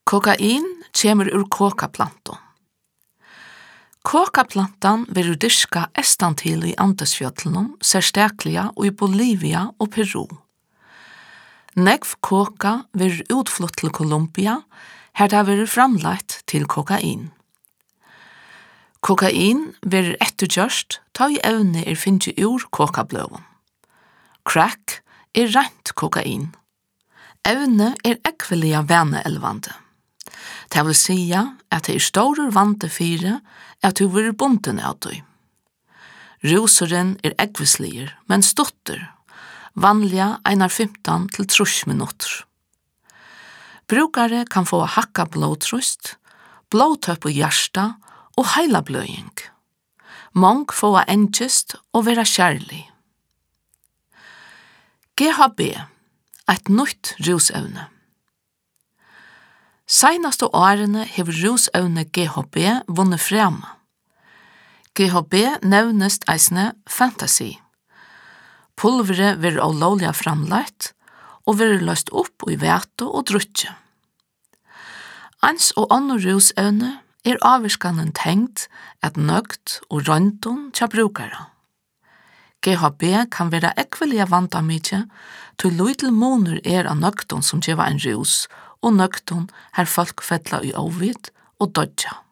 Kokain kommer ur kokaplanton. Kokaplantan verður dyrka estan til i Andesfjöllunum, sérstaklega og i Bolivia og Peru. Negv koka verður utflutt til Colombia, her det verður framleitt til kokain. Kokain verður ettergjørst ta i evne finnes ur kokabløven. Crack rent kokain. Evne ekvelia vaneelvande. Det vil sige at det store vante fire at du vil bunden av deg. Ruseren ekvislier, men stotter, vanliga 1,15 til 30 minutter. Brukare kan få hakka blodtrust, blodtøpp og hjärsta og heila bløying. Mång få engest og være kjærlig. GHB, et nytt rusevne. Seinaste årene hever rusevne GHB vunnet fremme. GHB nevnest eisne fantasy. Pulveret vil lovlig framlagt og vil løst opp i veto og drutje. Ans og andre rusevne avvirskanden tenkt at nøgt og røntun tja brukere. GHB kan være ekvelia vant av mykje til lydel moner av nøgtun som gjeva en rus, og nøgtun her folk fettla i ovid og dodja.